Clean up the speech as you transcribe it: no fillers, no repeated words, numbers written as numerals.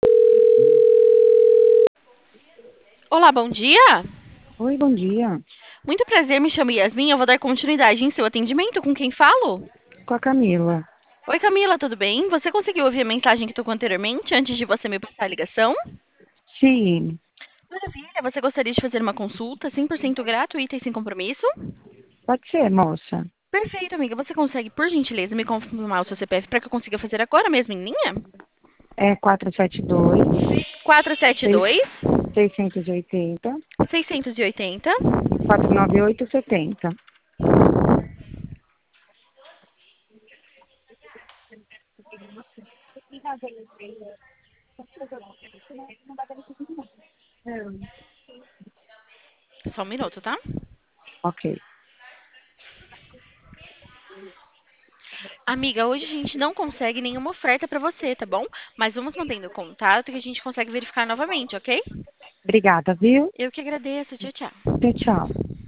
Olá, bom dia. Oi, bom dia. Muito prazer, me chamo Yasmin. Eu vou dar continuidade em seu atendimento. Com quem falo? Com a Camila. Oi, Camila, tudo bem? Você conseguiu ouvir a mensagem que tocou anteriormente, antes de você me passar a ligação? Sim, Maravilha. Você gostaria de fazer uma consulta 100% gratuita e sem compromisso? pode ser, moça. Perfeito, amiga. Você consegue, por gentileza, me confirmar o seu CPF para que eu consiga fazer agora mesmo em linha? É 472 seis- 472 680 680. 49870. Só um minuto, tá? Ok. Amiga, hoje a gente não consegue nenhuma oferta para você, tá bom? Mas vamos mantendo contato que a gente consegue verificar novamente, ok? Obrigada, viu? Eu que agradeço. Tchau, tchau. Tchau, tchau.